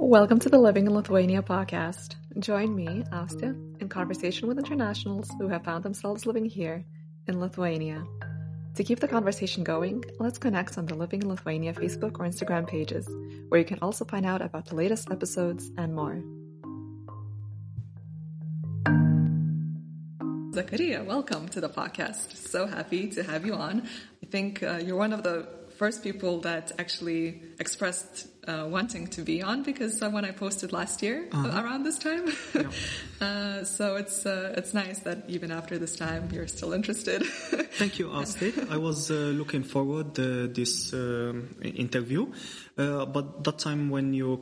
Welcome to the Living in Lithuania podcast. Join me, Astia, in conversation with internationals who have found themselves living here in Lithuania. To keep the conversation going, let's connect on the Living in Lithuania Facebook or Instagram pages, where you can also find out about the latest episodes and more. Zakaria, welcome to the podcast. So happy to have you on. I think you're one of the first people that actually expressed wanting to be on, because when I posted last year around this time. Yeah. So it's nice that even after this time you're still interested. Thank you, Astrid. I was looking forward this interview, but that time when you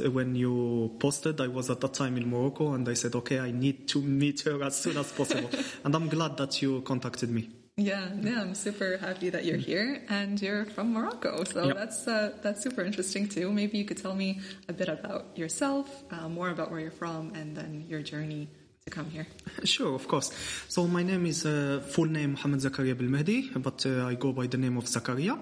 posted, I was at that time in Morocco, and I said, okay, I need to meet her as soon as possible, and I'm glad that you contacted me. Yeah, I'm super happy that you're here, and you're from Morocco, so yep. That's super interesting too. Maybe you could tell me a bit about yourself, more about where you're from, and then your journey to come here. Sure, of course. So my name is full name Mohamed Zakaria Belmehdi, but I go by the name of Zakaria.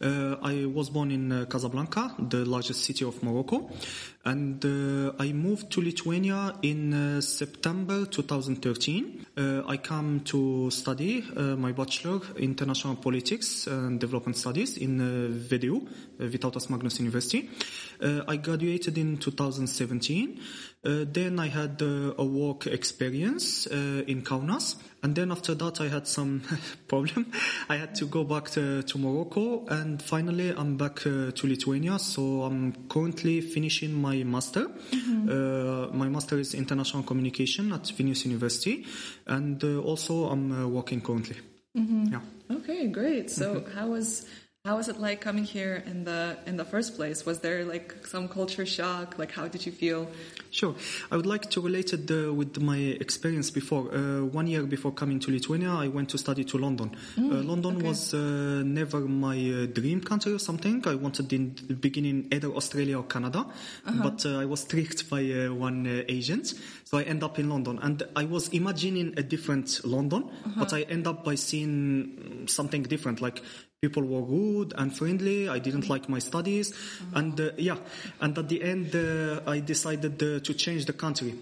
I was born in Casablanca, the largest city of Morocco, and I moved to Lithuania in September 2013. I came to study my bachelor in international politics and development studies in VDU, Vytautas Magnus University. I graduated in 2017. Then I had a work experience in Kaunas, and then after that I had some problem. I had to go back to Morocco, and finally I'm back to Lithuania. So I'm currently finishing my master. Mm-hmm. My master is international communication at Vilnius University, and also I'm working currently. Mm-hmm. Yeah. Okay, great. So How was it like coming here in the first place? Was there like some culture shock? Like, how did you feel? Sure. I would like to relate it with my experience before. 1 year before coming to Lithuania, I went to study to London. London was never my dream country or something. I wanted in the beginning either Australia or Canada, but I was tricked by one agent. So I ended up in London, and I was imagining a different London, but I ended up by seeing something different. Like, people were rude and friendly. I didn't like my studies. And and at the end, I decided to change the country.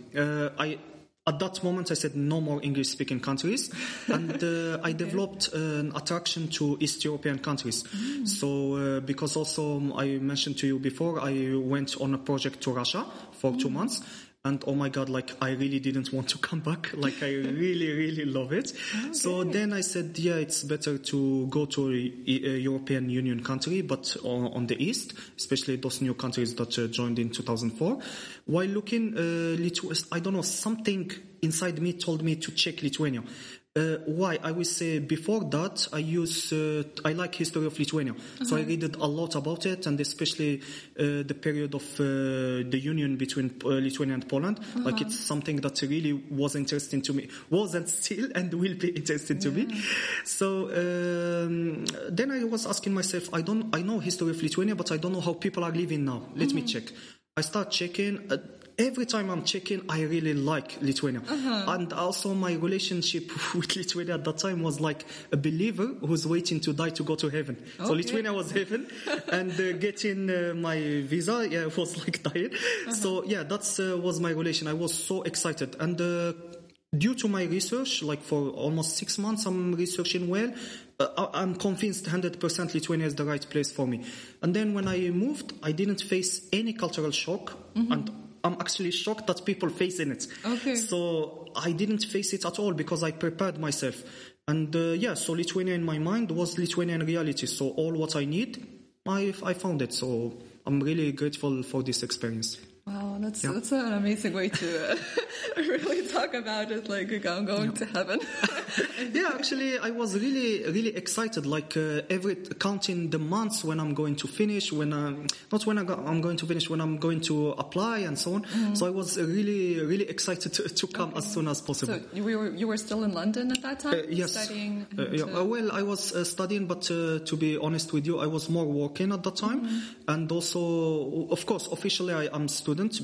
At that moment, I said no more English-speaking countries. And I developed an attraction to East European countries. So because also I mentioned to you before, I went on a project to Russia for 2 months. And oh my God, like, I really didn't want to come back. Like, I really, really love it. Okay. So then I said, yeah, it's better to go to a European Union country, but on the east, especially those new countries that joined in 2004. While looking, I don't know, something inside me told me to check Lithuania. Why? I will say before that, I like history of Lithuania. So I read a lot about it, and especially the period of the union between Lithuania and Poland. Like, it's something that really was interesting to me, wasn't still, and will be interesting to me. So then I was asking myself, I know history of Lithuania, but I don't know how people are living now. Let me check. I start checking. Every time I'm checking, I really like Lithuania. And also my relationship with Lithuania at that time was like a believer who's waiting to die to go to heaven. Okay. So Lithuania was heaven, and getting my visa, was like dying. So that was my relation. I was so excited. And due to my research, like for almost 6 months, I'm researching well. I'm convinced 100% Lithuania is the right place for me. And then when I moved, I didn't face any cultural shock. And I'm actually shocked that people face in it. Okay. So I didn't face it at all because I prepared myself. And so Lithuania in my mind was Lithuanian reality. So all what I need, I found it. So I'm really grateful for this experience. Wow, that's an amazing way to really talk about it, like I'm going to heaven. Actually, I was really, really excited, like counting the months when I'm going to finish, when I'm going to finish, when I'm going to apply and so on. So I was really, really excited to come as soon as possible. So you were still in London at that time? Yes. Studying? Well, I was studying, but to be honest with you, I was more working at that time. And also, of course, officially I am a student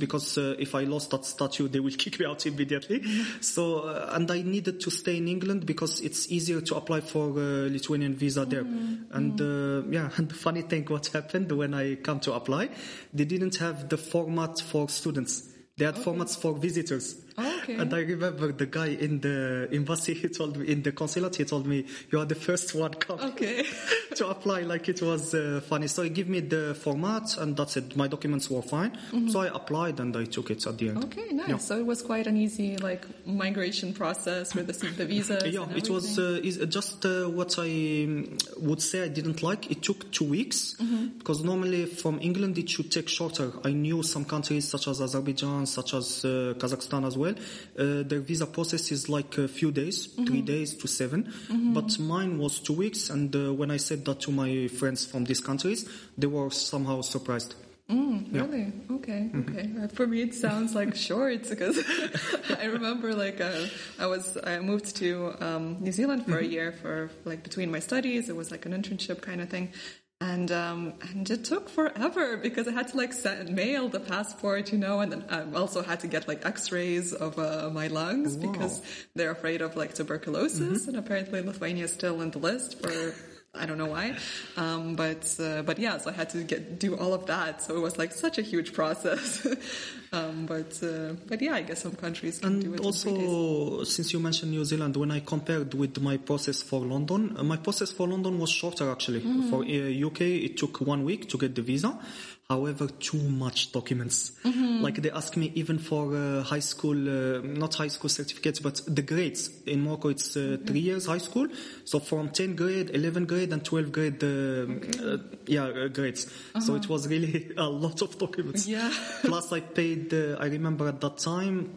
because if I lost that statue, they will kick me out immediately. So, and I needed to stay in England because it's easier to apply for Lithuanian visa there. And and the funny thing, what happened when I come to apply, they didn't have the format for students. They had formats for visitors. Oh, okay. And I remember the guy in the embassy, he told me, in the consulate, he told me, you are the first one coming to apply. Like, it was funny. So he gave me the format, and that's it. My documents were fine. So I applied and I took it at the end. Okay, nice. Yeah. So it was quite an easy, like, migration process with the visas. Yeah, it was just what I would say I didn't like. It took 2 weeks because normally from England it should take shorter. I knew some countries such as Azerbaijan, such as Kazakhstan as well. Their visa process is like a few days, 3 days to 7. But mine was 2 weeks, and when I said that to my friends from these countries, they were somehow surprised. Really? Okay. For me, it sounds like short because I remember like I moved to New Zealand for a year for like between my studies. It was like an internship kind of thing. And it took forever because I had to like mail the passport, and then I also had to get like X-rays of my lungs because they're afraid of like tuberculosis, and apparently Lithuania is still in the list for I don't know why, but yeah, so I had to do all of that. So it was like such a huge process. But yeah, I guess some countries can do it. And also, since you mentioned New Zealand, when I compared with my process for London, my process for London was shorter actually. For UK, it took 1 week to get the visa. However, too much documents. Like they ask me even for high school, not high school certificates, but the grades. In Morocco, it's 3 years high school. So from 10th grade, 11th grade, and 12th grade, grades. So it was really a lot of documents. Yeah. Plus, I paid, I remember at that time,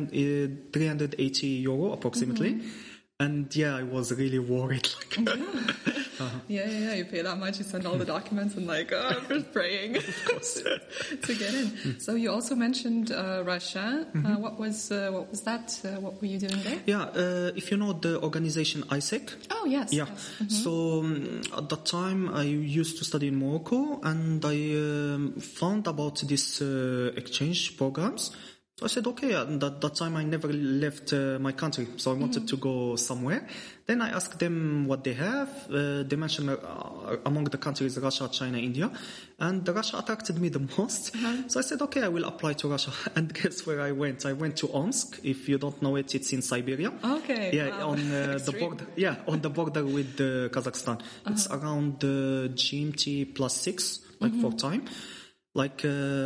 380 euro approximately. And yeah, I was really worried. Yeah, you pay that much, you send all the documents, and like, I'm just praying to get in. So you also mentioned Russia. What was that? What were you doing there? Yeah, if you know the organization ISEC. Oh, yes. Yeah. Yes. So at that time, I used to study in Morocco, and I found about these exchange programs. So I said, okay, at that time I never left my country, so I wanted to go somewhere. Then I asked them what they have. They mentioned among the countries Russia, China, India, and Russia attracted me the most. So I said, okay, I will apply to Russia. And guess where I went? I went to Omsk. If you don't know it, it's in Siberia. Okay. Yeah, on the border. Yeah, on the border with Kazakhstan. It's around GMT +6, like for time. Like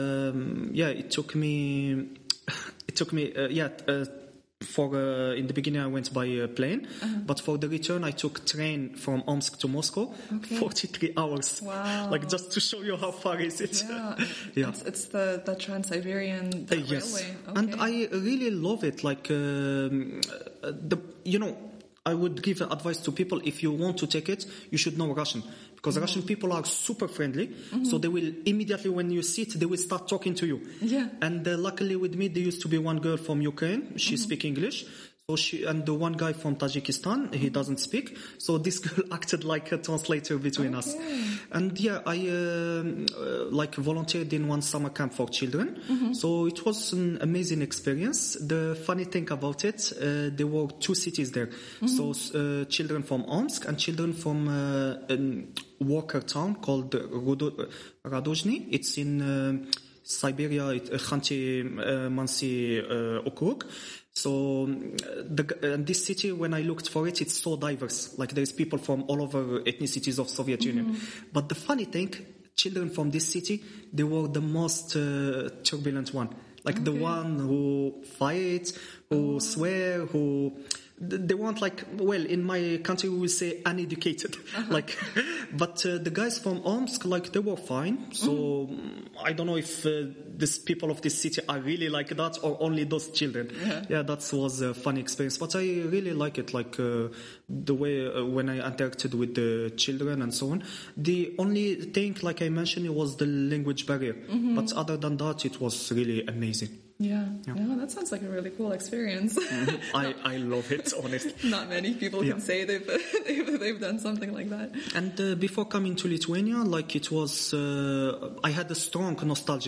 it took me. In the beginning I went by plane, but for the return I took train from Omsk to Moscow, 43 hours. Wow. Like just to show you how far is it. Yeah. It's the Trans-Siberian railway. Okay. And I really love it. Like, I would give advice to people, if you want to take it, you should know Russian. Because Russian people are super friendly, so they will immediately, when you sit, they will start talking to you. Yeah. And luckily with me, there used to be one girl from Ukraine. She speaks English. So and the one guy from Tajikistan, he doesn't speak. So this girl acted like a translator between us. And yeah, I volunteered in one summer camp for children. So it was an amazing experience. The funny thing about it, there were 2 cities there. So children from Omsk and children from a worker town called Radozhny. It's in Siberia, Khanty-Mansi Okrug. So this city, when I looked for it, it's so diverse. Like there's people from all over ethnicities of Soviet Union. But the funny thing, children from this city, they were the most turbulent one. Like the one who fights, who swear, who... They weren't in my country we will say uneducated. But the guys from Omsk, they were fine. So I don't know if these people of this city are really like that or only those children. Yeah, that was a funny experience. But I really like it, the way when I interacted with the children and so on. The only thing, like I mentioned, it was the language barrier. But other than that, it was really amazing. Yeah, that sounds like a really cool experience. I love it, honestly. Not many people can say they've done something like that. And before coming to Lithuania, it was, I had a strong nostalgia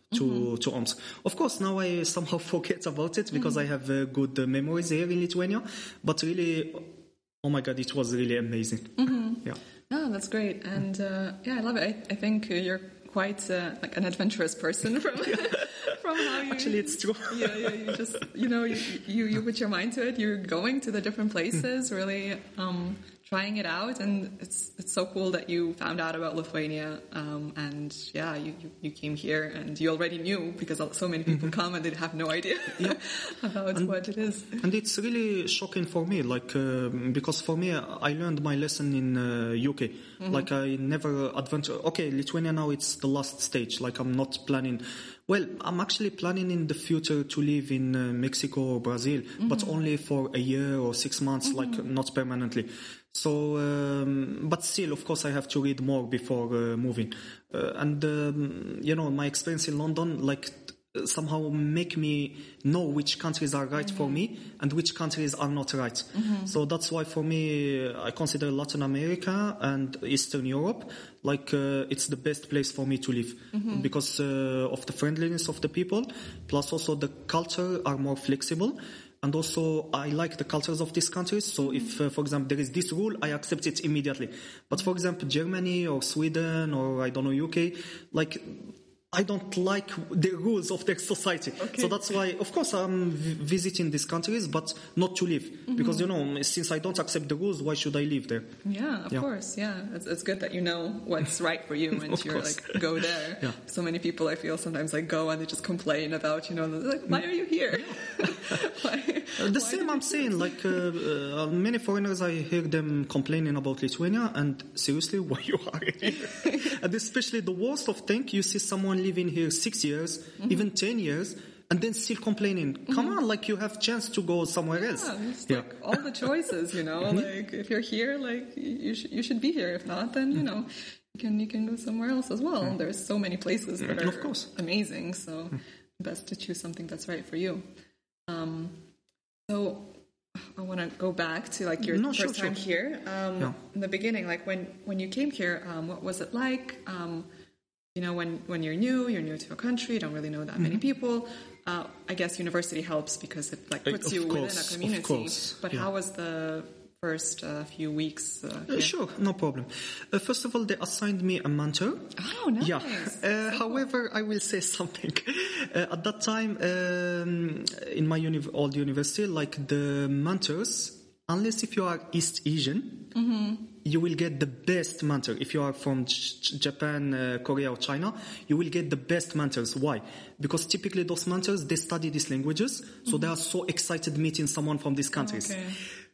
to Omsk. Of course, now I somehow forget about it because I have good memories here in Lithuania. But really, oh my God, it was really amazing. Yeah. Oh, that's great. And I love it. I think you're quite like an adventurous person from how you... Actually, it's true. You just, you put your mind to it. You're going to the different places, really trying it out. And it's so cool that you found out about Lithuania. And you came here and you already knew because so many people come and they have no idea about what it is. And it's really shocking for me, like, because for me, I learned my lesson in UK. Like, I never adventure. Okay, Lithuania now, it's the last stage. Like, I'm not planning. Well, I'm actually planning in the future to live in Mexico or Brazil, but only for a year or 6 months, like not permanently. So, but still, of course, I have to read more before moving. My experience in London, like, somehow make me know which countries are right for me and which countries are not right. So that's why for me, I consider Latin America and Eastern Europe like it's the best place for me to live because of the friendliness of the people, plus also the culture are more flexible. And also, I like the cultures of these countries. So if, for example, there is this rule, I accept it immediately. But for example, Germany or Sweden or, I don't know, UK, like, I don't like the rules of their society. Okay. So that's why, of course, I'm visiting these countries, but not to live. Because, since I don't accept the rules, why should I live there? Yeah, of course. Yeah. It's good that you know what's right for you and you're like, go there. Yeah. So many people, I feel, sometimes like go and they just complain about, like, why are you here? The same I'm saying, like, many foreigners, I hear them complaining about Lithuania, and seriously, why you are here? And especially the worst of thing, you see someone living here 6 years, even 10 years, and then still complaining. Come on, like, you have chance to go somewhere else. Like all the choices, like if you're here, like you should be here. If not, then you can go somewhere else as well. There's so many places that are amazing. So best to choose something that's right for you. So I want to go back to like your first time here. In the beginning, like when you came here, what was it like? When you're new to a country, you don't really know that many people. I guess university helps because it like puts you within a community. Of course. But how was the first few weeks? Sure, no problem. First of all, they assigned me a mentor. Oh, nice. Yeah. However, I will say something. At that time, in my old university, like the mentors, unless if you are East Asian, you will get the best mentor. If you are from Japan, Korea or China, you will get the best mentors. Why? Because typically those mentors, they study these languages, so they are so excited meeting someone from these countries. Okay.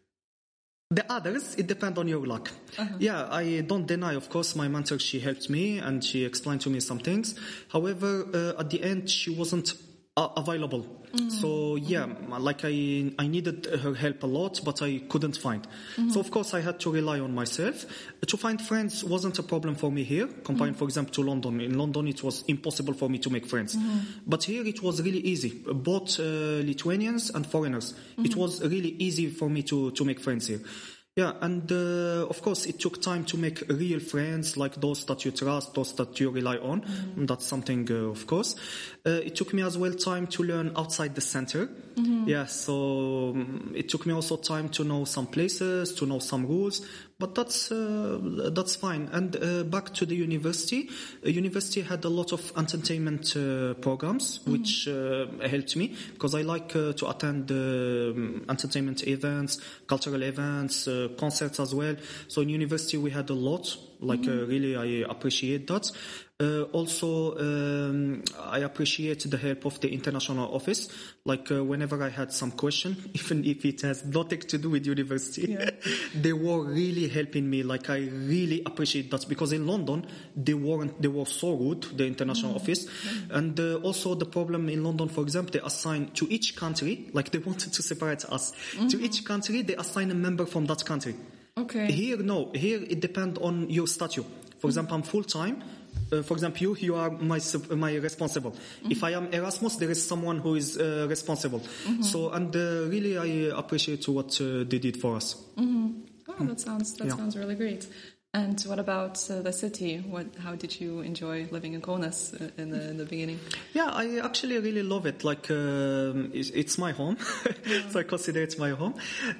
The others, it depends on your luck. Yeah, I don't deny, of course, my mentor, she helped me and she explained to me some things. However, at the end, she wasn't available. So yeah, like I needed her help a lot, but I couldn't find. So of course I had to rely on myself. To find friends wasn't a problem for me here, comparing for example to London. In London it was impossible for me to make friends. But here it was really easy. Both Lithuanians and foreigners. It was really easy for me to make friends here. Yeah, and of course it took time to make real friends, like those that you trust, those that you rely on. That's something, of course. It took me as well time to learn outside the center. Yeah, so it took me also time to know some places, to know some rules, but that's fine. And back to the university. University had a lot of entertainment programs, which helped me, because I like to attend entertainment events, cultural events, concerts as well. So in university we had a lot, like really I appreciate that. Also, I appreciate the help of the international office. Like whenever I had some question, even if it has nothing to do with university, they were really helping me. Like I really appreciate that, because in London they were so rude, the international office, and also the problem in London, for example, they assign to each country, like they wanted to separate us. To each country they assign a member from that country. Okay. Here, no. Here it depends on your status. For example, I'm full time. For example, you are my responsible. If I am Erasmus, there is someone who is responsible. So, and really, I appreciate what they did for us. Oh, that sounds really great. And what about the city? How did you enjoy living in Kaunas in the beginning? Yeah, I actually really love it. Like, it's my home, so I consider it my home.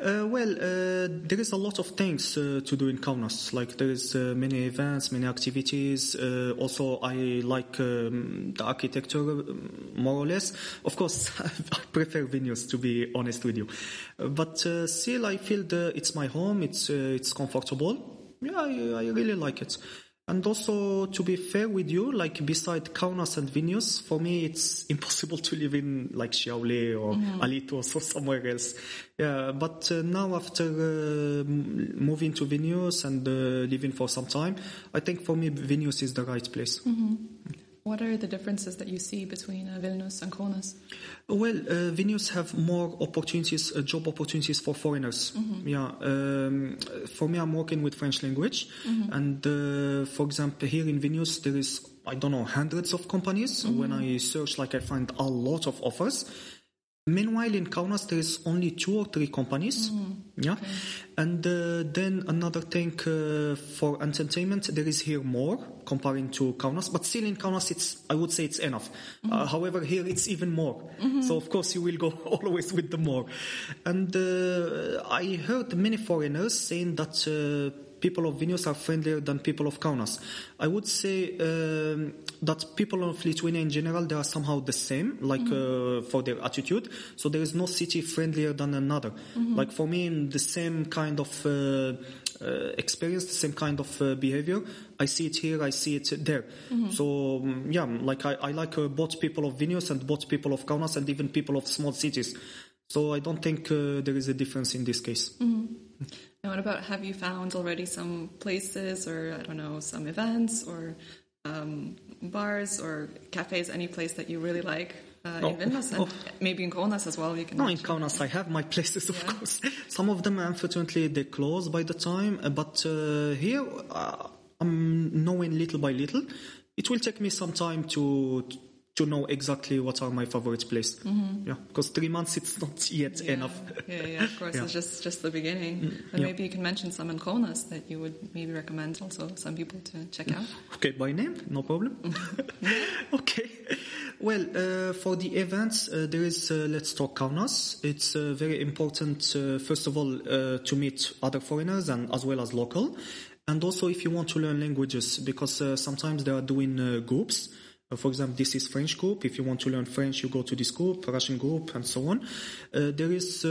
There is a lot of things to do in Kaunas. Like, there is many events, many activities. Also, I like the architecture more or less. Of course, I prefer Vilnius, to be honest with you. But still, I feel it's my home. It's comfortable. Yeah, I really like it. And also, to be fair with you, like beside Kaunas and Vilnius, for me it's impossible to live in like Šiauliai or Alytus or somewhere else. Yeah, but now after moving to Vilnius and living for some time, I think for me Vilnius is the right place. Mm-hmm. What are the differences that you see between Vilnius and Kaunas? Well, Vilnius have more opportunities, job opportunities for foreigners. Mm-hmm. Yeah, for me, I'm working with French language, and for example, here in Vilnius, there is, I don't know, hundreds of companies. When I search, like, I find a lot of offers. Meanwhile, in Kaunas, there is only 2 or 3 companies. Yeah, okay. And then another thing for entertainment, there is here more comparing to Kaunas, but still in Kaunas, I would say it's enough. However, here it's even more. So of course, you will go always with the more. And I heard many foreigners saying that people of Vilnius are friendlier than people of Kaunas. I would say that people of Lithuania in general, they are somehow the same, like for their attitude. So there is no city friendlier than another. Like for me, the same kind of experience, the same kind of behavior, I see it here, I see it there. So yeah, like I like both people of Vilnius and both people of Kaunas and even people of small cities. So I don't think there is a difference in this case. And what about, have you found already some places or, I don't know, some events or bars or cafes, any place that you really like in Vilnius? And maybe in Kaunas as well? You can in Kaunas I have my places, of course. Some of them, unfortunately, they close by the time. But here, I'm knowing little by little. It will take me some time to know exactly what are my favorite place. Yeah, because 3 months it's not yet enough. Yeah, of course. It's just the beginning. But maybe you can mention some in Kaunas that you would maybe recommend also some people to check out. Okay, by name, no problem. Okay. Well, for the events, there is Let's Talk Kaunas. It's very important, first of all, to meet other foreigners and as well as local. And also if you want to learn languages, because sometimes they are doing groups. For example, this is French group. If you want to learn French, you go to this group, Russian group, and so on. There is,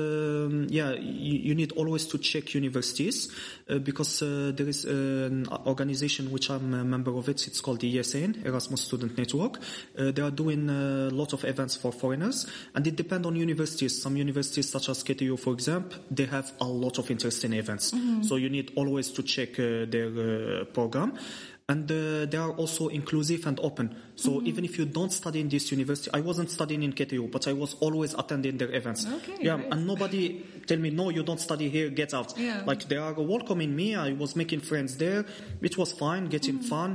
you need always to check universities because there is an organization which I'm a member of it. It's called the ESN, Erasmus Student Network. They are doing a lot of events for foreigners, and it depends on universities. Some universities, such as KTU, for example, they have a lot of interesting events. So you need always to check their program. And they are also inclusive and open. So even if you don't study in this university, I wasn't studying in KTU, but I was always attending their events. Okay, yeah, great. And nobody tell me, no, you don't study here, get out. Yeah. Like they are welcoming me. I was making friends there. It was fine, getting fun.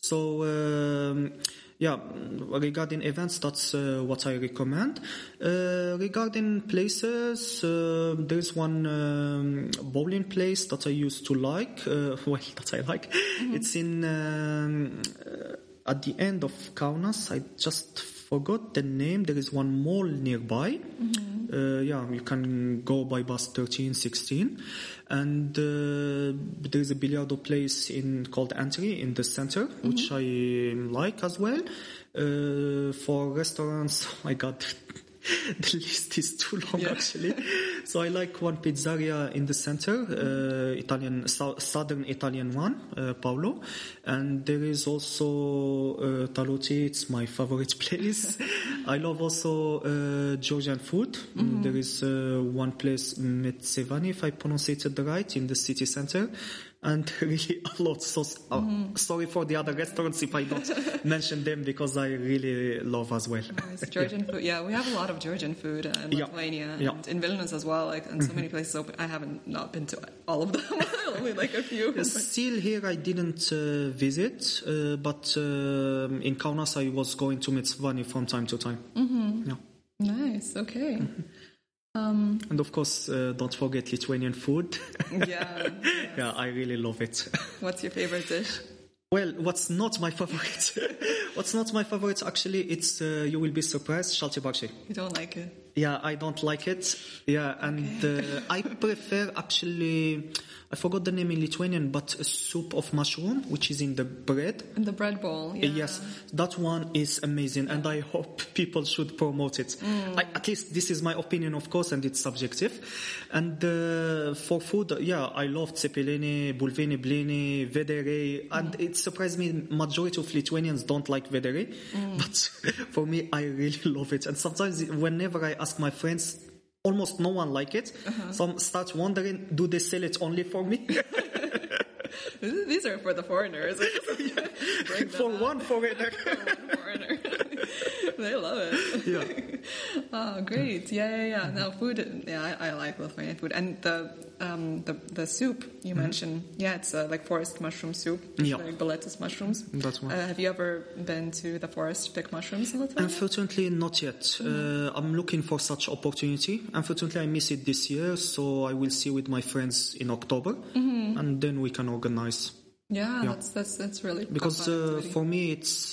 So regarding events, that's what I recommend. Regarding places, there's one bowling place that I used to like. That I like. It's in at the end of Kaunas. I just forgot the name. There is one mall nearby. You can go by bus 13, 16. And there is a billiard place called Entry in the center, which I like as well. For restaurants, oh my God, the list is too long actually. So I like one pizzeria in the center, southern Italian one, Paolo. And there is also Taluti, it's my favorite place. I love also Georgian food. There is one place, Metsevani, if I pronounce it right, in the city center. And really a lot. So sorry for the other restaurants if I don't mention them, because I really love as well. Nice. Georgian food. Yeah, we have a lot of Georgian food in Lithuania and in Vilnius as well. Like, and so many places open. I haven't not been to all of them. Only like a few. Still here, I didn't visit, but in Kaunas I was going to Metsvani from time to time. Yeah. Nice. Okay. And of course, don't forget Lithuanian food. Yeah. Yeah, I really love it. What's your favorite dish? Well, what's not my favorite? What's not my favorite, actually, it's, you will be surprised, shalti barshi. You don't like it? Yeah, I don't like it. Yeah, and I prefer, actually, I forgot the name in Lithuanian, but a soup of mushroom, which is in the bread. In the bread bowl, yeah. Yes, that one is amazing, and I hope people should promote it. At least this is my opinion, of course, and it's subjective. And for food, yeah, I love tsepelene, bulvene, blini, vedere, and it surprised me, majority of Lithuanians don't like vedere, but for me, I really love it. And sometimes, whenever I ask my friends, almost no one like it. Some start wondering, do they sell it only for me? These are for the foreigners. For one foreigner. They love it. Yeah. Oh, great. Yeah. No, food. Yeah, I like Lithuanian food. And the soup you mentioned, yeah, it's like forest mushroom soup. Yeah. Like boletus mushrooms. That's one. Have you ever been to the forest to pick mushrooms in Lithuania? Unfortunately, not yet. I'm looking for such opportunity. Unfortunately, I miss it this year, so I will see with my friends in October, and then we can organize. Yeah, that's really because for me it's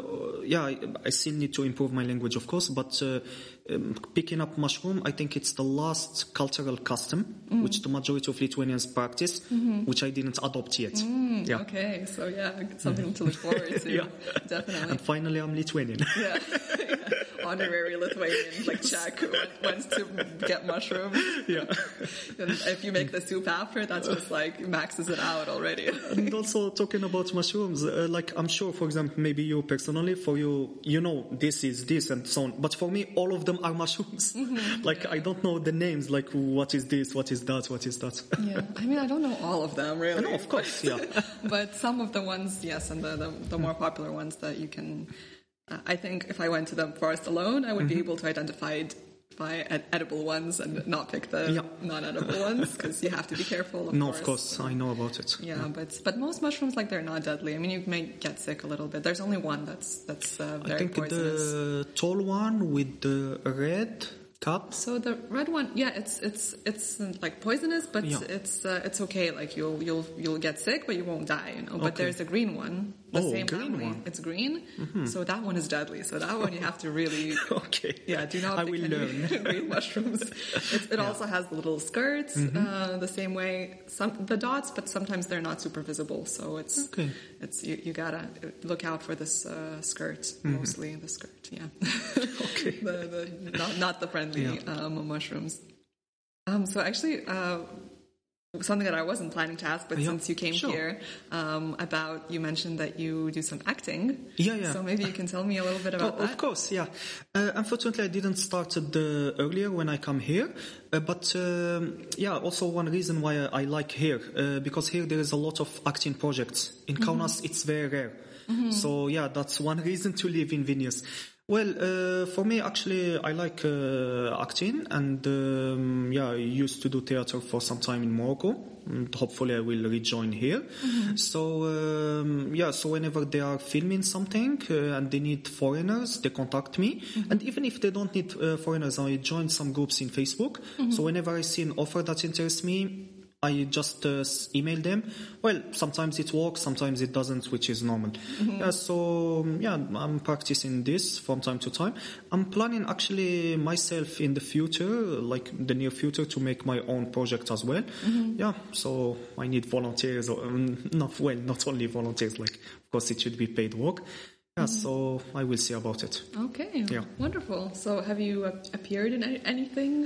I still need to improve my language, of course, but picking up mushroom, I think it's the last cultural custom which the majority of Lithuanians practice, which I didn't adopt yet. Yeah. Okay, so something to look forward to. Yeah. Definitely. And finally, I'm Lithuanian. Yeah. Honorary Lithuanian, like Czech, who wants to get mushrooms. Yeah. And if you make the soup after, that's just like maxes it out already. And also talking about mushrooms, like I'm sure, for example, maybe you personally, for you, this is this and so on. But for me, all of them are mushrooms. I don't know the names, like what is this, what is that, what is that. Yeah, I mean, I don't know all of them really. No, of course, yeah. But some of the ones, yes, and the more popular ones that you can. I think if I went to the forest alone, I would be able to identify edible ones and not pick the non-edible ones, because you have to be careful. Of course, I know about it. Yeah, but most mushrooms, they're not deadly. I mean, you may get sick a little bit. There's only one that's very I think poisonous. The tall one with the red cap. So the red one, it's like poisonous, but it's okay. Like you'll get sick, but you won't die. But there's a green one. The same green family. one. It's green, so that one is deadly. So that one you have to really do not pick any green mushrooms. It also has the little skirts the same way. The dots, but sometimes they're not super visible. So it's you gotta look out for this skirt, mostly the skirt. Yeah. Okay. Not the friendly mushrooms. So actually. Something that I wasn't planning to ask, but since you came here, you mentioned that you do some acting. Yeah. So maybe you can tell me a little bit about that. Of course, yeah. Unfortunately, I didn't start earlier when I come here. But also one reason why I like here, because here there is a lot of acting projects. In Kaunas, it's very rare. So that's one reason to live in Vilnius. Well, for me, actually, I like acting, and I used to do theater for some time in Morocco, and hopefully I will rejoin here. So, so whenever they are filming something and they need foreigners, they contact me. And even if they don't need foreigners, I join some groups in Facebook. So whenever I see an offer that interests me, I just email them. Well, sometimes it works, sometimes it doesn't, which is normal. I'm practicing this from time to time. I'm planning actually myself in the future, like the near future, to make my own project as well. So I need volunteers, not only volunteers, of course it should be paid work. So I will see about it. Okay, wonderful. So have you appeared in anything?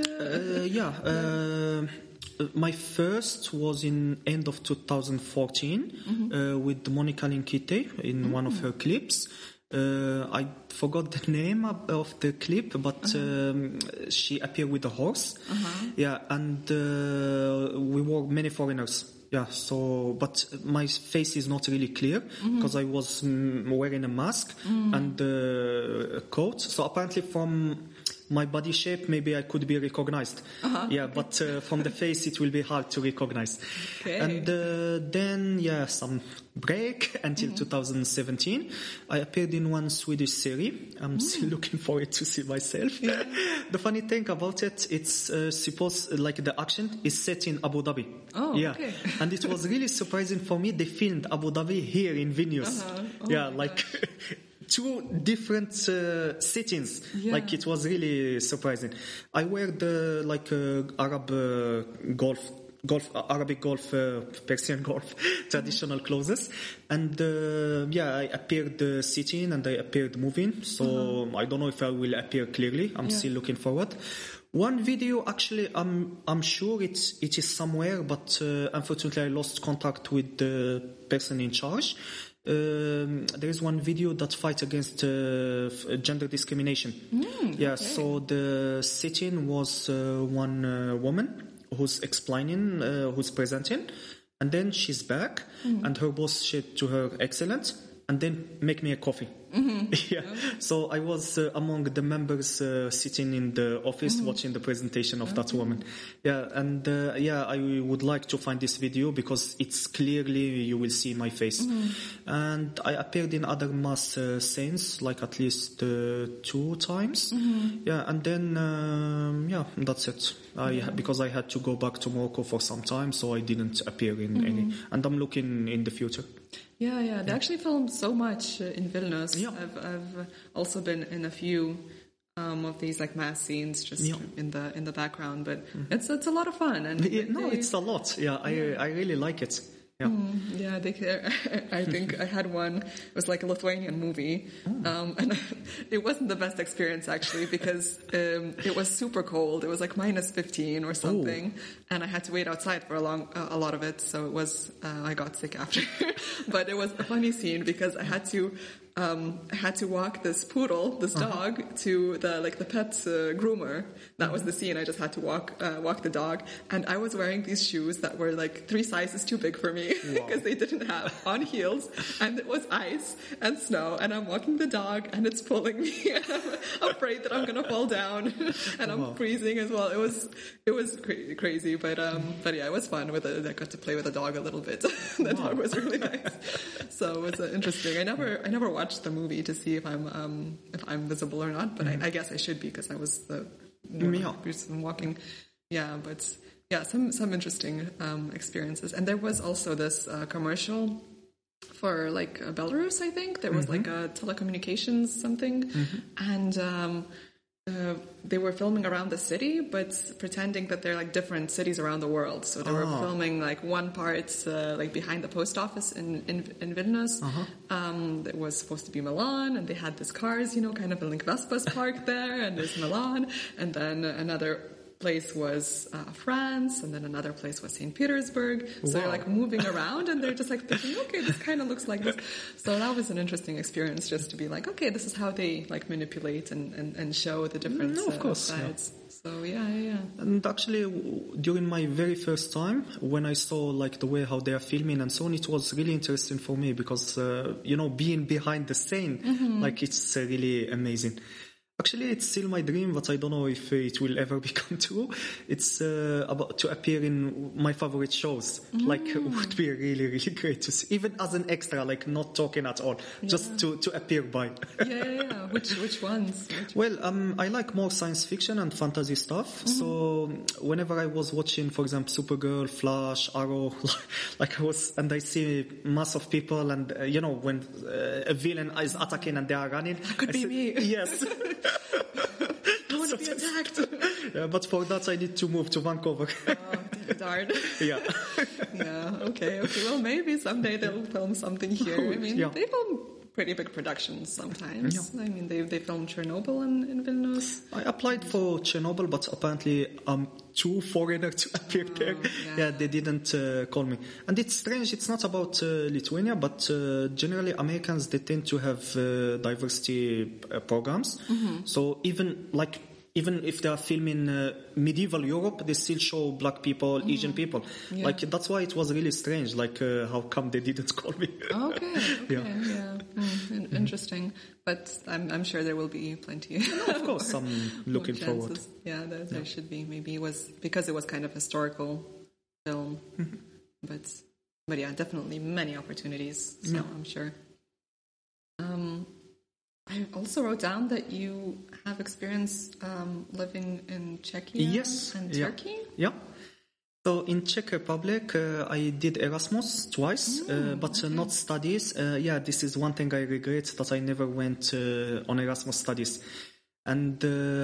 My first was in end of 2014 with Monica Linkite in one of her clips. I forgot the name of the clip, but she appeared with a horse. And we were many foreigners. But my face is not really clear because I was wearing a mask and a coat. So apparently from my body shape, maybe I could be recognized. Yeah, but from the face, it will be hard to recognize. Okay. And then, some break until 2017. I appeared in one Swedish series. I'm still looking forward to see myself. Yeah. The funny thing about it, it's supposed, like the action is set in Abu Dhabi. Oh, yeah. okay. And it was really surprising for me. They filmed Abu Dhabi here in Vilnius. Oh yeah, my like gosh. two different settings. Yeah. Like it was really surprising. I wear the Arabic golf, Persian golf traditional clothes, and I appeared sitting and I appeared moving. So I don't know if I will appear clearly. I'm still looking forward. One video, actually, I'm sure it is somewhere, but unfortunately I lost contact with the person in charge. There is one video that fights against gender discrimination. Okay. So the sitting was one woman who's explaining, who's presenting, and then she's back, and her boss said to her, "Excellent," and then make me a coffee. Yeah. So I was among the members sitting in the office watching the presentation of that woman. Yeah, and I would like to find this video because it's clearly you will see my face. And I appeared in other mass scenes, like at least 2 times. Yeah, and then that's it. Because I had to go back to Morocco for some time, so I didn't appear in any. And I'm looking in the future. Yeah. They actually filmed so much in Vilnius. Yeah. I've also been in a few of these like mass scenes just in the background, but it's a lot of fun. And it's a lot. Yeah, I really like it. Yeah. Yeah, I think I had one. It was like a Lithuanian movie, and it wasn't the best experience actually because it was super cold. It was like -15 or something, and I had to wait outside for a lot of it. So it was I got sick after, but it was a funny scene because I had to walk this poodle, this dog, to the pet groomer. That was the scene. I just had to walk the dog, and I was wearing these shoes that were like 3 sizes too big for me because they didn't have on heels, and it was ice and snow, and I'm walking the dog, and it's pulling me, and I'm afraid that I'm gonna fall down, and I'm freezing as well. It was crazy, but yeah, it was fun with it. I got to play with the dog a little bit. The dog was really nice, so it was interesting. I never watched the movie to see if I'm visible or not, but I guess I should be because I was the person walking. Yeah, but yeah, some interesting experiences. And there was also this commercial for like Belarus, I think. There was like a telecommunications something, and they were filming around the city, but pretending that they're like different cities around the world. So they were filming like one part like behind the post office in Vilnius. It was supposed to be Milan, and they had these cars, kind of like Vespas parked there, and there's Milan, and then another place was France, and then another place was St. Petersburg. So they're like moving around, and they're just like thinking, okay, this kind of looks like this. So that was an interesting experience, just to be like, okay, this is how they like manipulate and show the different sides. Yeah. So yeah. And actually, during my very first time, when I saw like the way how they are filming and so on, it was really interesting for me because being behind the scene, like it's really amazing. Actually, it's still my dream, but I don't know if it will ever become true. It's about to appear in my favorite shows. Like, it would be really, really great to see, even as an extra, like not talking at all, just to appear by. Yeah. Which ones? Well, I like more science fiction and fantasy stuff. So whenever I was watching, for example, Supergirl, Flash, Arrow, I see mass of people, and when a villain is attacking and they are running, that could be me. Yes. I want to be attacked. Yeah, but for that I need to move to Vancouver. Oh, darn. Yeah. Yeah. Okay. Well, maybe someday they'll film something here. I mean, they film pretty big productions sometimes. Yeah. I mean, they filmed Chernobyl in Vilnius. I applied for Chernobyl, but apparently I'm too foreigner to appear there. Yeah, they didn't call me. And it's strange, it's not about Lithuania, but generally Americans, they tend to have diversity programs. So even like even if they are filming medieval Europe, they still show black people, Asian people. Yeah. Like that's why it was really strange. Like how come they didn't call me? Okay. Yeah. Interesting. But I'm sure there will be plenty. Of course, I'm looking more forward. chances. Yeah, there should be. Maybe it was because it was kind of historical film. But yeah, definitely many opportunities. So I'm sure. I also wrote down that you have experience living in Czechia and Turkey. Yeah. So in Czech Republic, I did Erasmus twice, but not studies. This is one thing I regret, that I never went on Erasmus studies. And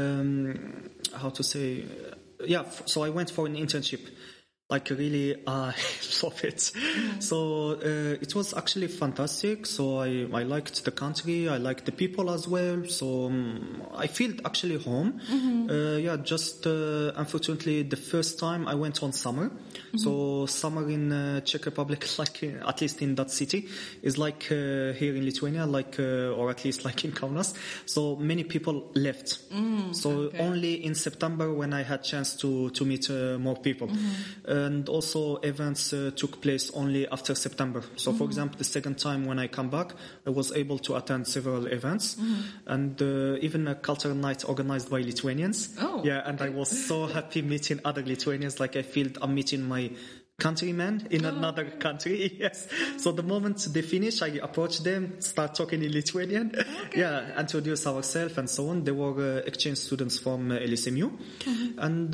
so I went for an internship. Like really, I love it. So it was actually fantastic. So I liked the country, I liked the people as well. So I feel actually home. Unfortunately, the first time I went on summer. So summer in Czech Republic, like at least in that city, is like here in Lithuania, or at least like in Kaunas. So many people left. Only in September when I had chance to meet more people. And also events took place only after September. So for example, the second time when I come back, I was able to attend several events and even a cultural night organized by Lithuanians. And I was so happy meeting other Lithuanians. Like I feel I'm meeting my countrymen in another country. Yes. So the moment they finish, I approach them, start talking in Lithuanian. Introduce ourselves and so on. They were exchange students from LSMU. And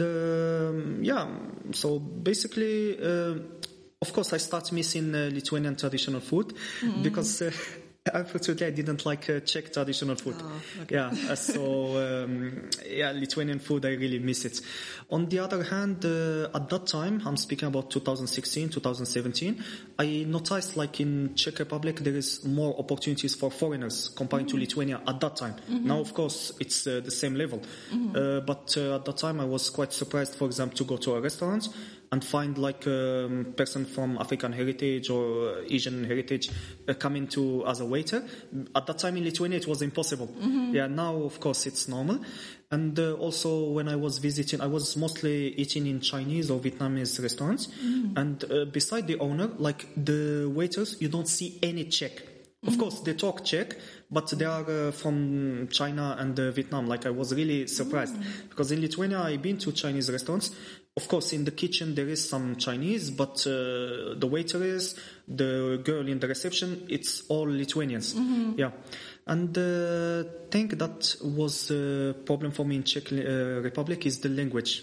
so basically, of course, I start missing Lithuanian traditional food because unfortunately I didn't like Czech traditional food. Lithuanian food, I really miss it. On the other hand, at that time, I'm speaking about 2016, 2017, I noticed like in Czech Republic there is more opportunities for foreigners compared to Lithuania at that time. Now, of course, it's the same level. But at that time I was quite surprised, for example, to go to a restaurant and find like a person from African heritage or Asian heritage coming to as a waiter. At that time in Lithuania it was impossible. Now of course it's normal. And also when I was visiting, I was mostly eating in Chinese or Vietnamese restaurants. And beside the owner, like the waiters, you don't see any Czech. Of course, they talk Czech, but they are from China and Vietnam. Like I was really surprised because in Lithuania I've been to Chinese restaurants. Of course, in the kitchen there is some Chinese, but the waitress, the girl in the reception, it's all Lithuanians. And I think that was a problem for me in Czech Republic is the language.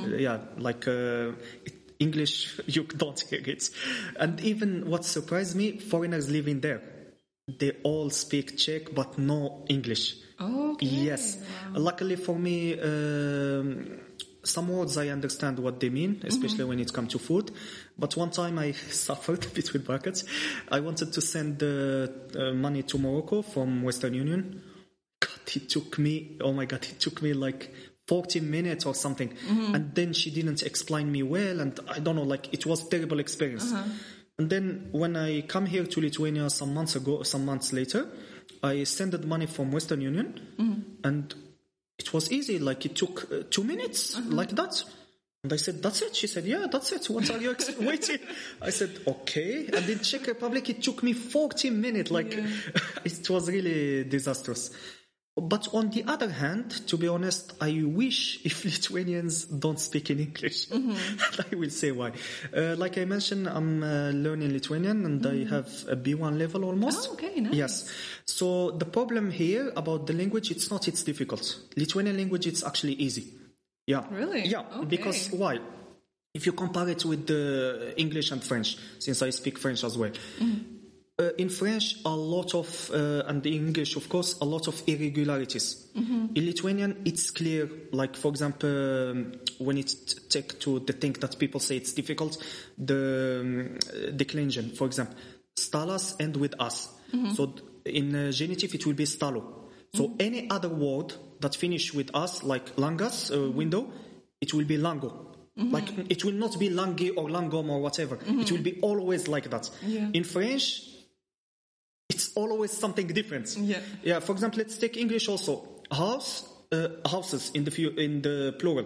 English, you don't hear it. And even what surprised me, foreigners living there, they all speak Czech but no English. Yes. Wow. Luckily for me, some words I understand what they mean, especially when it comes to food. But one time I suffered, between brackets. I wanted to send money to Morocco from Western Union. It took me like 40 minutes or something. And then she didn't explain me well. And I don't know, like it was a terrible experience. And then when I come here to Lithuania some months later, I sent money from Western Union and it was easy. Like it took 2 minutes like that. And I said, that's it. She said, yeah, that's it. What are you waiting? I said, okay. And in Czech Republic, it took me 40 minutes. It was really disastrous. But on the other hand, to be honest, I wish if Lithuanians don't speak in English. I will say why. Like I mentioned, I'm learning Lithuanian and I have a B1 level almost. Oh, okay, nice. Yes. So the problem here about the language, it's difficult. Lithuanian language, it's actually easy. Yeah. Really? Yeah. Okay. Because why? If you compare it with the English and French, since I speak French as well. In French, a lot of, and in English, of course, a lot of irregularities. In Lithuanian, it's clear, like, for example, when it's take to the thing that people say it's difficult, the declension, for example, stalas end with as. So in genitive, it will be stalo. So any other word that finish with as, like langas, window, it will be lango. Like, it will not be langi or langom or whatever. It will be always like that. In French, it's always something different. For example, let's take English also. House, houses in the plural.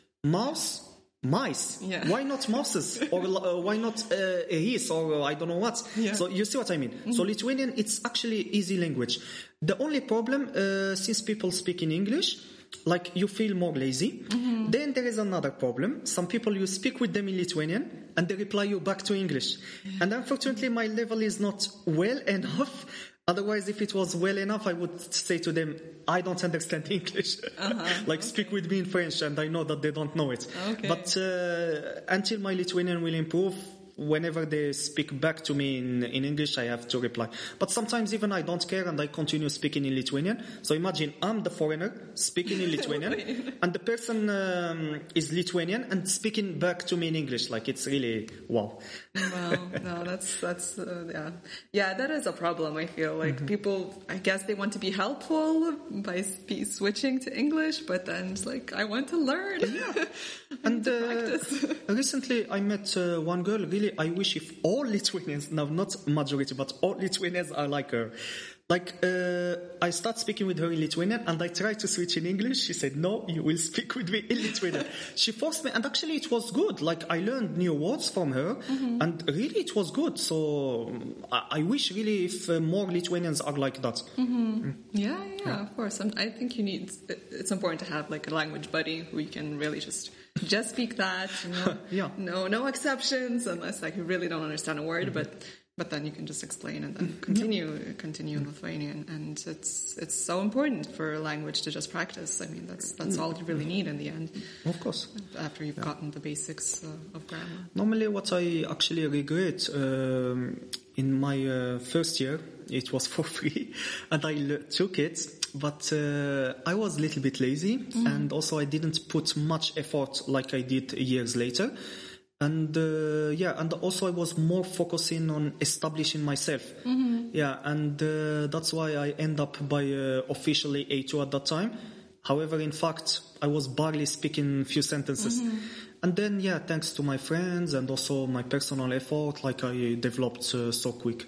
Mice. Yeah. Why not mouses? Or why not his? Or I don't know what. Yeah. So you see what I mean? So Lithuanian, it's actually easy language. The only problem, since people speak in English, like you feel more lazy. Then there is another problem. Some people, you speak with them in Lithuanian and they reply you back to English. And unfortunately, my level is not well enough. Otherwise, if it was well enough, I would say to them, I don't understand English. Speak with me in French, and I know that they don't know it. Okay. But until my Lithuanian will improve, whenever they speak back to me in English, I have to reply. But sometimes even I don't care and I continue speaking in Lithuanian. So imagine I'm the foreigner speaking in Lithuanian and the person is Lithuanian and speaking back to me in English. Like, it's really wow. Wow, no, that's yeah. Yeah, that is a problem, I feel. Like, people, I guess they want to be helpful by switching to English, but then it's like, I want to learn. Yeah. And recently I met one girl. Really, I wish if all Lithuanians, now not majority, but all Lithuanians are like her. Like, I start speaking with her in Lithuanian and I try to switch in English. She said, no, you will speak with me in Lithuanian. She forced me, and actually it was good. Like, I learned new words from her and really it was good. So I wish really if more Lithuanians are like that. Yeah, of course. I think it's important to have like a language buddy who you can really just speak that, Yeah. no exceptions unless like you really don't understand a word, but then you can just explain and then continue in Lithuanian, and it's so important for a language to just practice. I mean, that's all you really need in the end. Of course. After you've gotten the basics of grammar. Normally, what I actually regret in my first year, it was for free, and I took it. But I was a little bit lazy, and also I didn't put much effort like I did years later. And and also I was more focusing on establishing myself. Yeah, and that's why I end up by officially A2 at that time. However, in fact, I was barely speaking a few sentences. And then, thanks to my friends and also my personal effort, like I developed so quick.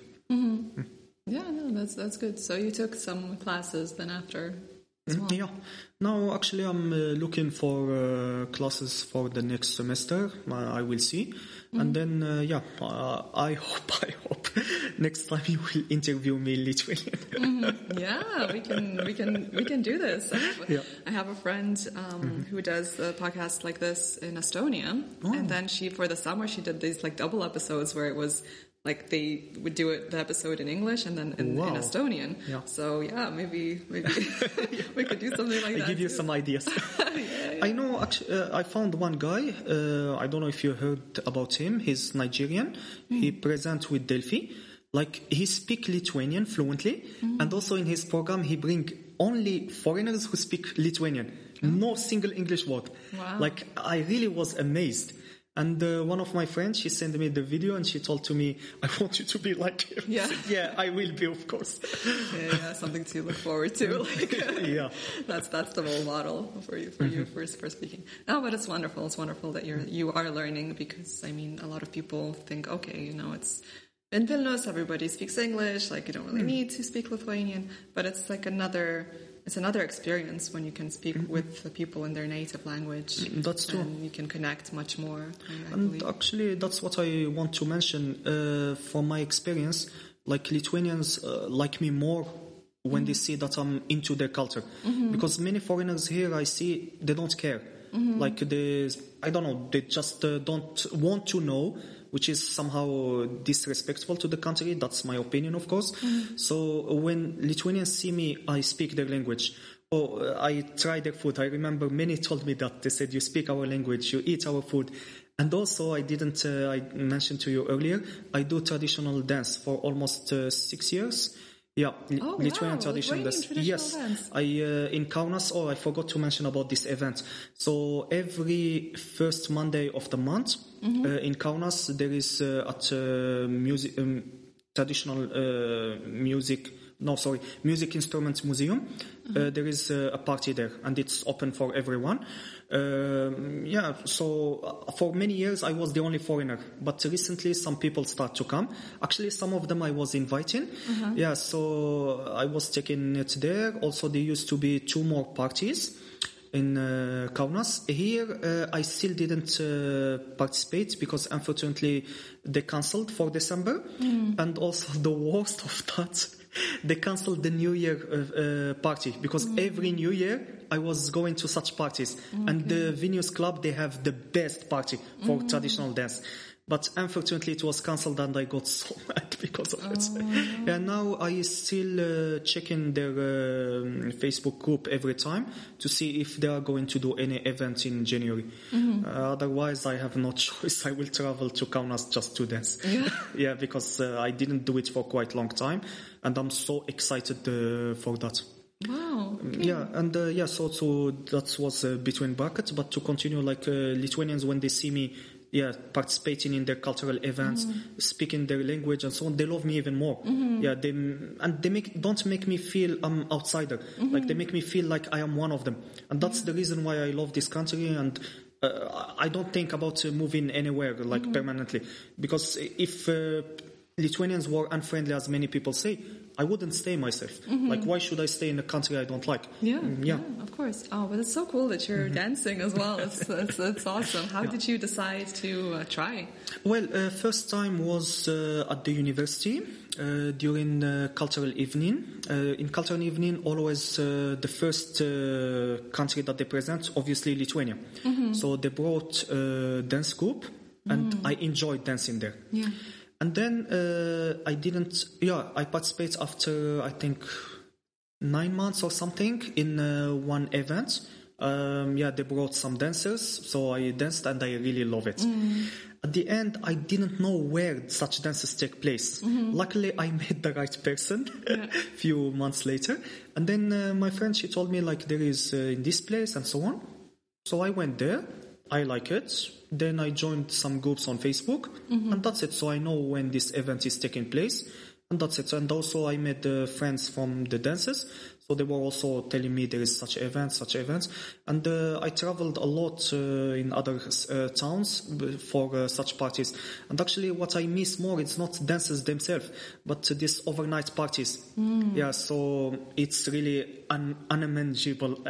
Yeah, no, that's good. So you took some classes then after as well. Yeah. Now, actually, I'm looking for classes for the next semester. I will see. And then, I hope next time you will interview me in Lithuanian. Yeah, we can do this. I have a friend who does a podcast like this in Estonia, and then for the summer she did these like double episodes where it was like they would do the episode in English and then in Estonian. Yeah. So maybe we could do something like that. I give you some ideas. I know. Actually, I found one guy. I don't know if you heard about him. He's Nigerian. He presents with Delphi. Like, he speaks Lithuanian fluently, and also in his program he bring only foreigners who speak Lithuanian. No single English word. Wow. Like, I really was amazed. And one of my friends, she sent me the video and she told to me, I want you to be like him. Yeah. I said, yeah, I will be, of course. Yeah, something to look forward to. Yeah. That's the role model for you for speaking. No, but it's wonderful. It's wonderful that you are learning, because I mean, a lot of people think, okay, it's in Vilnius, everybody speaks English, like you don't really need to speak Lithuanian, but it's like another experience when you can speak with the people in their native language. That's true. And you can connect much more. And actually, that's what I want to mention. From my experience, like, Lithuanians like me more when they see that I'm into their culture. Because many foreigners here, I see, they don't care. Like, they just don't want to know, which is somehow disrespectful to the country. That's my opinion, of course. So when Lithuanians see me, I speak their language. I try their food. I remember many told me that. They said, you speak our language, you eat our food. And also, I mentioned to you earlier, I do traditional dance for almost 6 years. Yeah, Lithuanian traditional dance. Yes, dance. In Kaunas. I forgot to mention about this event. So every first Monday of the month in Kaunas, there is music instruments museum. There is a party there, and it's open for everyone. So for many years I was the only foreigner, but recently some people start to come. Actually, some of them I was inviting. So I was taking it there. Also, there used to be 2 more parties. in Kaunas. Here, I still didn't participate because unfortunately they cancelled for December. And also the worst of that, they cancelled the New Year party because every New Year I was going to such parties. And the Venus Club, they have the best party for traditional dance. But unfortunately it was cancelled and I got so mad because of it. And now I still checking their Facebook group every time to see if they are going to do any event in January. Otherwise I have no choice. I will travel to Kaunas just to dance. Yeah, because I didn't do it for quite a long time and I'm so excited for that. Wow. Okay. Yeah, and so that was between brackets. But to continue, like Lithuanians, when they see me, participating in their cultural events, speaking their language and so on, they love me even more. Yeah, they don't make me feel I'm outsider. Like they make me feel like I am one of them, and that's the reason why I love this country. And I don't think about moving anywhere like permanently, because if Lithuanians were unfriendly, as many people say, I wouldn't stay myself. Like, why should I stay in a country I don't like? Yeah, of course. Oh, but it's so cool that you're dancing as well. It's awesome. How did you decide to try? Well, first time was at the university during cultural evening. In cultural evening, always the first country that they present, obviously Lithuania. So they brought a dance group, and I enjoyed dancing there. Yeah. And then I participate after, I think, 9 months or something in one event. They brought some dancers, so I danced and I really love it. At the end, I didn't know where such dances take place. Luckily, I met the right person a few months later. And then my friend, she told me, like, there is in this place and so on. So I went there. I like it. Then I joined some groups on Facebook, and that's it. So I know when this event is taking place, and that's it. And also I met friends from the dances, so they were also telling me there is such events. And I traveled a lot in other towns for such parties. And actually what I miss more, it's not dances themselves, but these overnight parties. Yeah, so it's really unimaginable,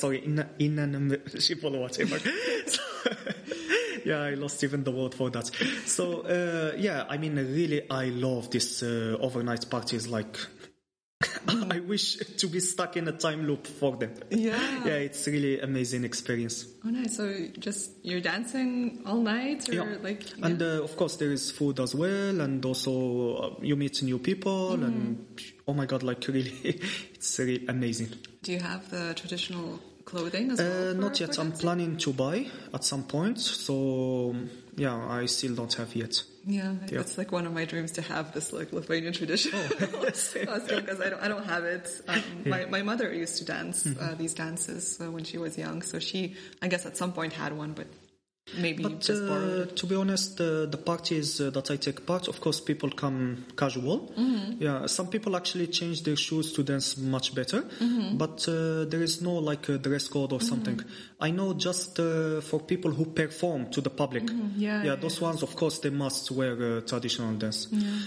whatever. Yeah, I lost even the word for that. So, I mean, really, I love this overnight parties. Like, I wish to be stuck in a time loop for them. Yeah. Yeah, it's really amazing experience. Oh, nice. So you're dancing all night? Or And of course, there is food as well. And also, you meet new people. And, oh my God, like, really, it's really amazing. Do you have the traditional clothing as well? Not yet. I'm planning to buy at some point. So, I still don't have yet. Yeah, it's like one of my dreams to have this like Lithuanian tradition. Because I don't have it. My mother used to dance these dances when she was young. So she, I guess at some point had one, but maybe just borrowed. To be honest, the parties that I take part, of course, people come casual. Yeah, some people actually change their shoes to dance much better. But there is no like dress code or something. I know just for people who perform to the public. Those ones, of course, they must wear traditional dance.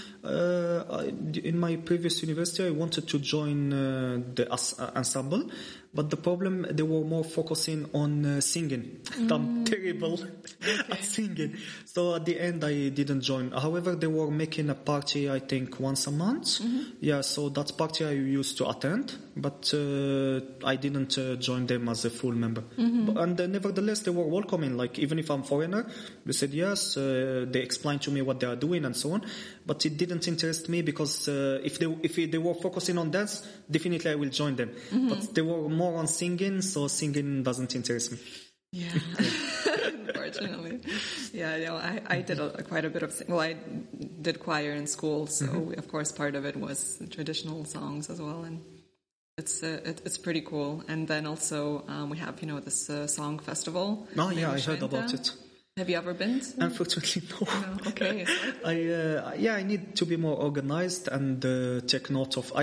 In my previous university, I wanted to join the ensemble. But the problem, they were more focusing on singing. I'm terrible at singing. So at the end, I didn't join. However, they were making a party, I think, once a month. Yeah, so that party I used to attend. But I didn't join them as a full member. And nevertheless, they were welcoming. Like, even if I'm foreigner, they said yes. They explained to me what they are doing and so on. But it didn't interest me because if they were focusing on dance, definitely I will join them. But they were more on singing, so singing doesn't interest me. Yeah, unfortunately. I did quite a bit of. I did choir in school, so of course part of it was traditional songs as well, and it's pretty cool. And then also we have this song festival. Oh yeah, I heard about it. Have you ever been to? Unfortunately, no. No. Okay. I need to be more organized and take note of.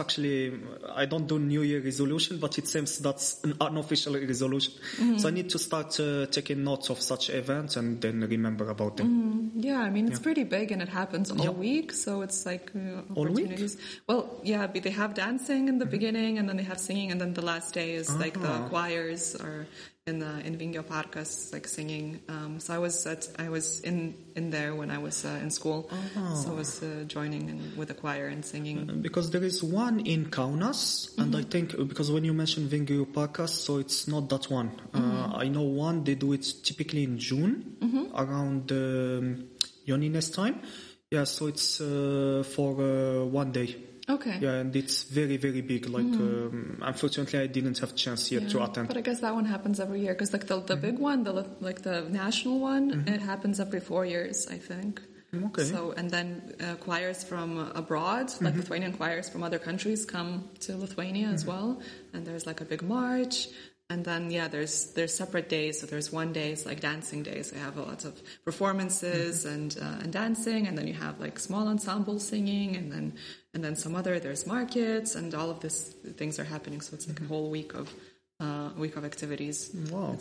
I don't do New Year resolution, but it seems that's an unofficial resolution. So I need to start taking notes of such events and then remember about them. Yeah, I mean, it's pretty big and it happens all week, so it's like opportunities. Well, yeah, but they have dancing in the beginning and then they have singing, and then the last day is like the choirs are in Vingio Parkas, like singing. So I was in there when I was in school. So I was joining with the choir and singing. Because there is one in Kaunas, and I think because when you mentioned Vingio Parkas, so it's not that one. I know one, they do it typically in June, around Yonines time. Yeah, so it's for 1 day. Okay. Yeah, and it's very, very big. Like, unfortunately, I didn't have chance yet to attend. But I guess that one happens every year, because like the big one, the national one, it happens every 4 years, I think. Okay. So, and then choirs from abroad, like Lithuanian choirs from other countries, come to Lithuania as well. And there's like a big march. And then, there's separate days. So there's one day, it's like dancing days. They have a lot of performances and dancing. And then you have like small ensemble singing. And then some other, there's markets and all of these things are happening. So it's like a whole week of activities. Wow.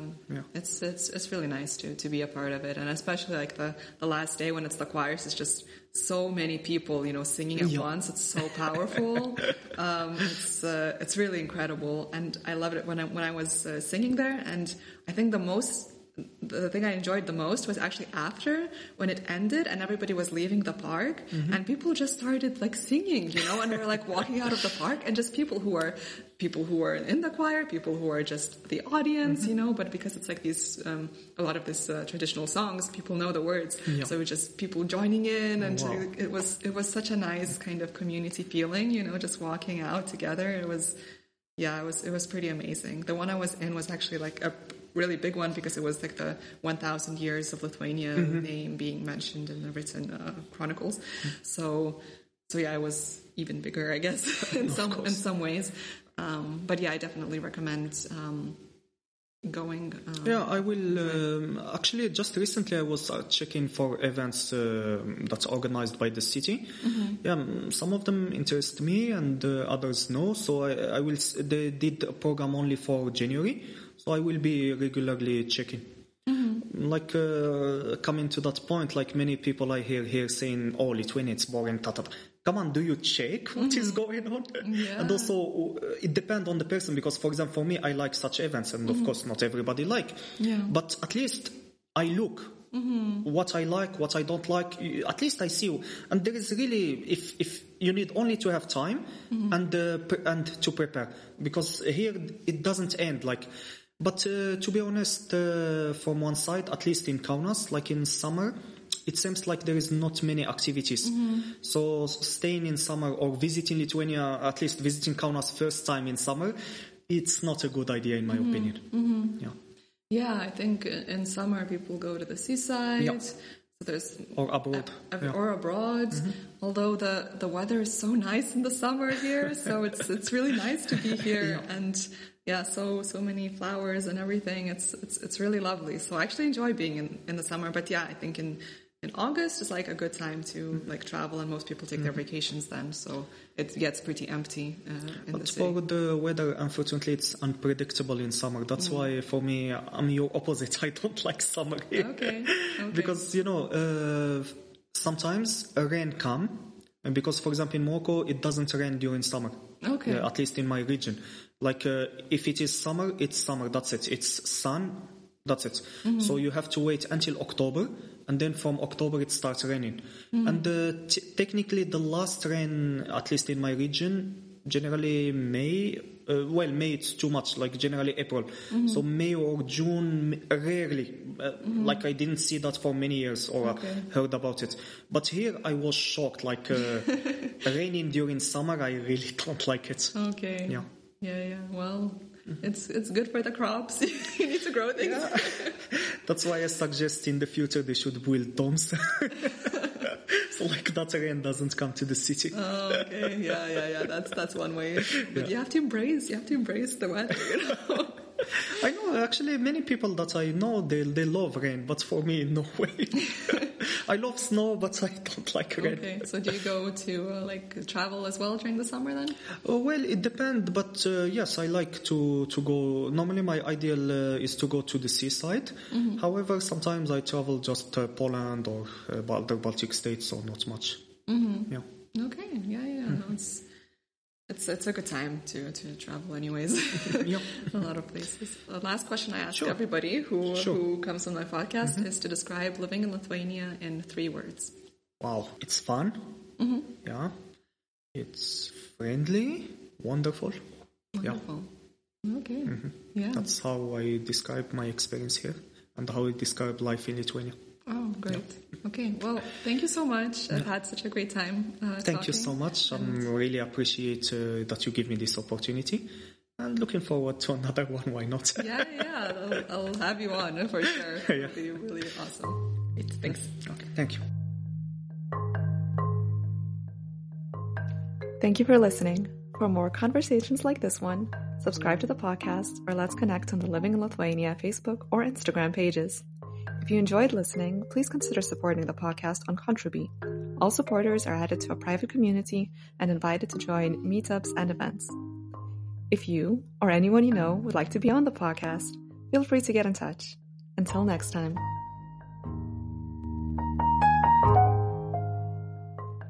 It's really nice to be a part of it. And especially like the last day when it's the choirs, it's just so many people, singing at once. It's so powerful. It's really incredible. And I loved it when I was singing there. And I think the thing I enjoyed the most was actually after, when it ended and everybody was leaving the park and people just started like singing, and we were like walking out of the park, and just people who are in the choir, people who are just the audience, but because it's like these, a lot of these traditional songs, people know the words. Yeah. So it's just people joining in, and it was such a nice kind of community feeling, just walking out together. It was pretty amazing. The one I was in was actually like a really big one, because it was like the 1,000 years of Lithuania name being mentioned in the written chronicles. So it was even bigger, I guess, in some ways. But I definitely recommend going. I will. Actually, just recently I was checking for events that's organized by the city. Some of them interest me and others no. So I will. They did a program only for January, so I will be regularly checking. Like coming to that point, like many people I hear here saying, "Oh, Lithuania, it's boring." Come on, do you check what is going on? Yeah. And also, it depends on the person, because, for example, for me, I like such events, and of course, not everybody like. Yeah. But at least I look what I like, what I don't like. At least I see. And there is really, if you need only to have time and to prepare, because here it doesn't end like. But to be honest, from one side, at least in Kaunas, like in summer, it seems like there is not many activities. So staying in summer or visiting Lithuania, at least visiting Kaunas first time in summer, it's not a good idea in my opinion. Yeah, I think in summer people go to the seaside. Yeah. So there's or abroad. Or abroad. Although the weather is so nice in the summer here, so it's really nice to be here and so many flowers and everything. It's really lovely. So I actually enjoy being in the summer. But I think in August is like a good time to like travel, and most people take their vacations then. So it gets pretty empty in the city. For the weather, unfortunately, it's unpredictable in summer. That's why for me, I'm your opposite. I don't like summer here. Okay. Because, sometimes a rain comes. And because, for example, in Morocco, it doesn't rain during summer. Okay. At least in my region. Like, if it is summer, it's summer. That's it. It's sun. That's it. So you have to wait until October, and then from October it starts raining. And technically the last rain, at least in my region, generally May. May it's too much, like generally April. So May or June, rarely. Like I didn't see that for many years or heard about it. But here I was shocked, like raining during summer, I really don't like it. Okay. Yeah. Well, it's good for the crops. You need to grow things. Yeah. That's why I suggest in the future they should build domes. So like that rain doesn't come to the city. Oh, okay. Yeah. That's one way. But you have to embrace the weather, I know, actually, many people that I know, they love rain, but for me, no way. I love snow, but I don't like rain. Okay, so do you go to travel as well during the summer then? Well, it depends, but yes, I like to go. Normally, my ideal is to go to the seaside. Mm-hmm. However, sometimes I travel just Poland or other Baltic states, so not much. Mm-hmm. Yeah. Okay, yeah. No, it's a good time to travel anyways. Yeah. A lot of places. The last question I ask Sure. everybody who comes on my podcast Mm-hmm. is to describe living in Lithuania in 3 words. Wow, it's fun. Mm-hmm. Yeah. It's friendly, wonderful. Wonderful. Okay. Mm-hmm. Yeah. That's how I describe my experience here and how I describe life in Lithuania. Oh, great. Okay. Well, thank you so much. I've had such a great time Thank you so much. I really appreciate that you give me this opportunity. And looking forward to another one. Why not? Yeah. I'll have you on for sure. Yeah. It'll be really awesome. Great. Thanks. Okay, thank you. Thank you for listening. For more conversations like this one, subscribe to the podcast or let's connect on the Living in Lithuania Facebook or Instagram pages. If you enjoyed listening, please consider supporting the podcast on Contribute. All supporters are added to a private community and invited to join meetups and events. If you or anyone you know would like to be on the podcast, feel free to get in touch. Until next time.